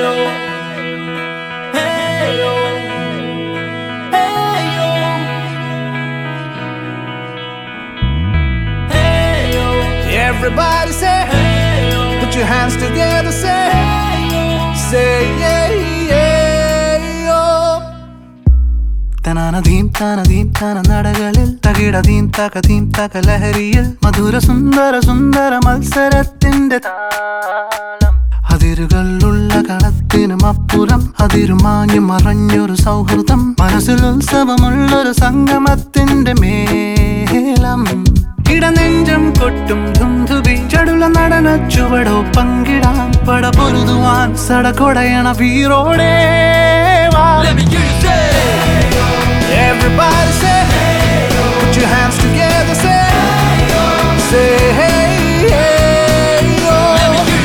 Everybody say, put your hands together, say yeah, yeah, oh. തനാന ധീം താന നടകളിൽ തകിട ധീം തക ലഹരിയിൽ മധുര സുന്ദര സുന്ദര മത്സരത്തിന്റെ താളം. അതിരുകളുള്ള കളത്തിനും അപ്പുറം അതിരുമാഞ്ഞു മറഞ്ഞൊരു സൗഹൃദം, മനസ്സിൽ ഉത്സവമുള്ളൊരു സംഗമത്തിന്റെ മേളം. ഇടനെഞ്ചം കൊട്ടും ധുംധുബി ചടുല നടന ചുവടോ പങ്കിടാൻ പട പൊരുതുവാൻ സടകൊടയണ വീരോടെ വാ. Everybody say, put your hands together, say hey, hey, oh.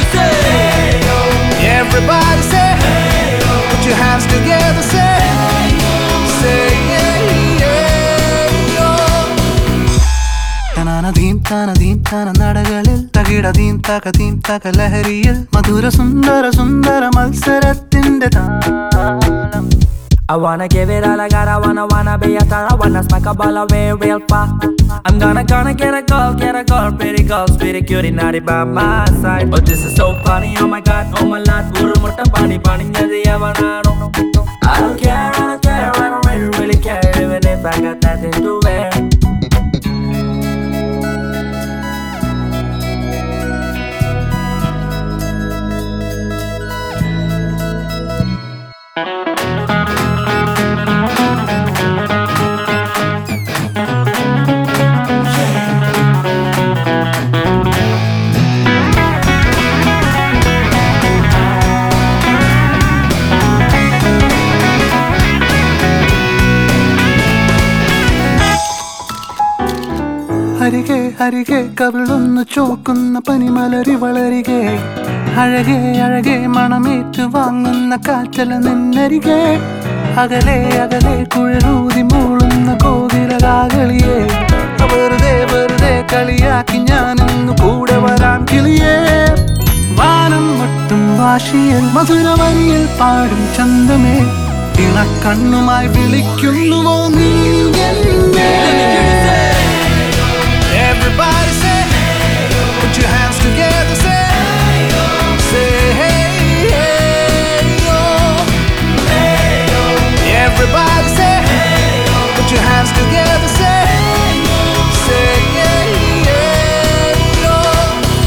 Everybody say, put your hands together, say yeah, yeah, oh. തനാന ധീം താന നടകളിൽ തകിട ധീം തക ലഹരിയിൽ മധുര സുന്ദര സുന്ദര മത്സരത്തിന്റെ താളം. I wanna give it all I got, I wanna be a star, I wanna smack a ball away real far. I'm gonna get a girl, pretty girl, pretty cutie, naughty by my side. Oh, this is so funny, oh my god, oh my lord, guru mutta pani nyadi yavanano. I don't care, I don't really care, even if I got nothing to wear. അരികെ കവിളൊന്നു ചോക്കുന്ന പനിമലരി വളരികെ അഴകെ മണമേറ്റു വാങ്ങുന്ന കാറ്റല നിന്നരികെ അകലെ കുഴലൂതി മൂളുന്ന കോകിലകാകളിയെ വെറുതെ കളിയാക്കി ഞാനിന്നു കൂടെ വരാൻ കിളിയേ. വാനം മട്ടും വാശിയിൽ മധുരവരിയിൽ പാടും ചന്തമേ ഇണക്കണ്ണുമായി വിളിക്കുന്നുവോ നീ എന്നെ? Everybody say, put your hands together, say hey, hey, oh. Everybody say, put your hands together, say yeah, yeah, oh.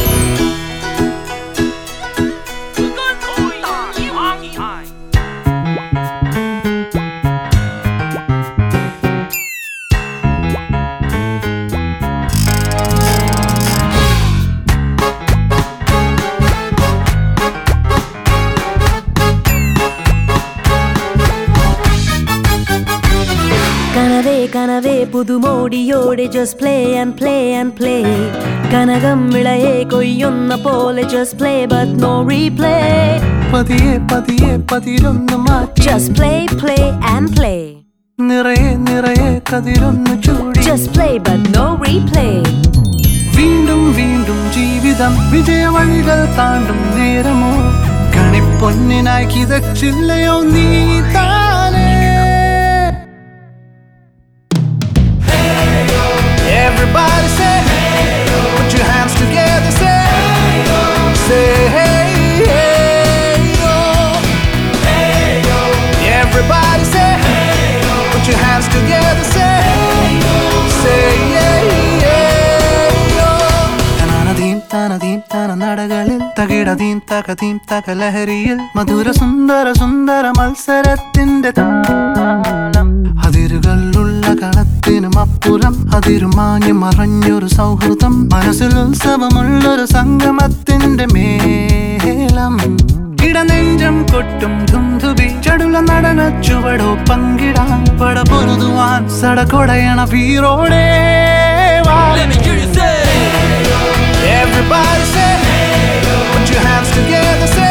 കനവേ പുതുമോടിയോടെ just play and play. കനകം വിളയെ കൊയ്യുന്ന പോലെ just play but no replay. പതിയെ പതിരൊന്നു മാറ്റി just play and play. നിറയെ കതിരൊന്നു ചൂടി just play but no replay. വീണ്ടും ജീവിതം വിജയവഴികൾ താണ്ടും നേരമോ കണിപ്പൊന്നിനായി കിതച്ചില്ലയോ നീ താനേ? Everybody say, put your hands together, say hey, hey, oh. Everybody say, put your hands together, say yeah, yeah, oh. തനാന ധീം താന നടകളിൽ തകിട ധീം തക ലഹരിയിൽ മധുര സുന്ദര സുന്ദര മത്സരത്തിന്റെ താളം. അതിരുകളുള്ള കളത്തിനും അപ്പുറം അതിരുമാഞ്ഞു മറഞ്ഞൊരു സൗഹൃദം, മനസ്സിൽ ഉത്സവമുള്ളൊരു സംഗമത്തിന്റെ മേളം. ഇടനെഞ്ചം കൊട്ടും ധുംധുബി ചടുല നടന ചുവടോ പങ്കിടാൻ പട പൊരുതുവാൻ സടകൊടയണ വീരോടെ വാ. Everybody say, put your hands together, say